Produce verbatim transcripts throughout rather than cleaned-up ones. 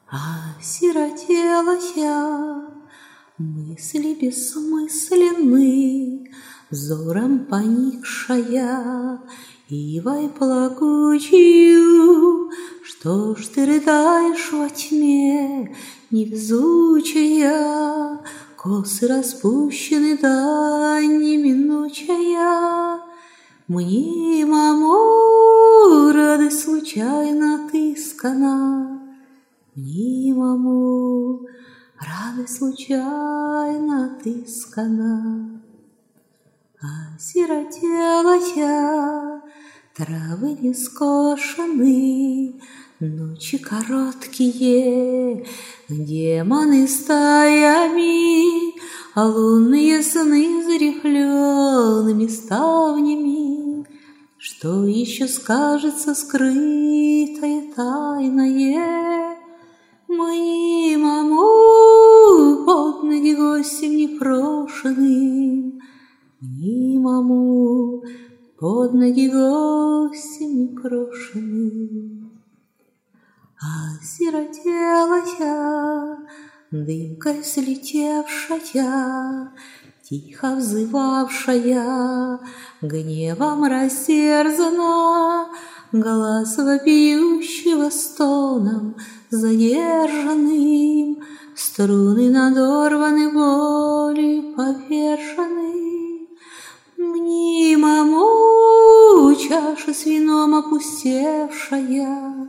Осиротела я, мысли бессмысленны, взором поникшая, ивой плакучую. Что ж ты рыдаешь во тьме, невезучая, косы распущены, да неминучая. Мнимому радость случайно отыскана, мнимому радость случайно отыскана. Осиротела я, травы не скошены, ночи короткие, демоны стаями, а лунные сны с рифлеными ставнями. Что еще скажется скрытое, тайное мнимому под ноги гостям непрошенным, мнимому под ноги гостям непрошенным. Осиротела я, дымкой слетевшая, тихо взывавшая, гневом растерзана, глаз вопиющего стоном задержанным, струны надорваны, болью повержены. Мнимому чаша с вином опустевшая,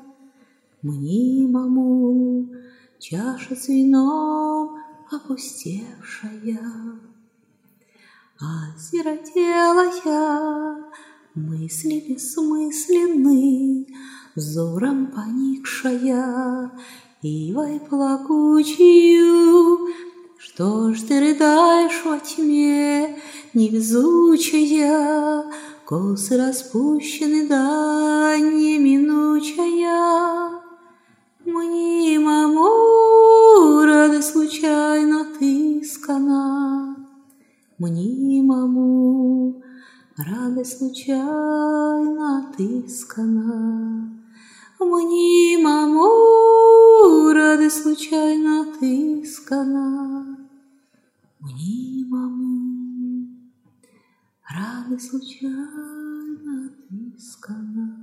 мнимому чаша с вином опустевшая. Осиротела я, мысли бессмысленны, взором поникшая, ивой плакучую. Что ж ты рыдаешь во тьме, невезучая, косы распущены, да неминучая. Мнимому радость случайно отыскана, мнимому радость случайно отыскана, мнимому радость случайно отыскана, мнимому радость случайно отыскана.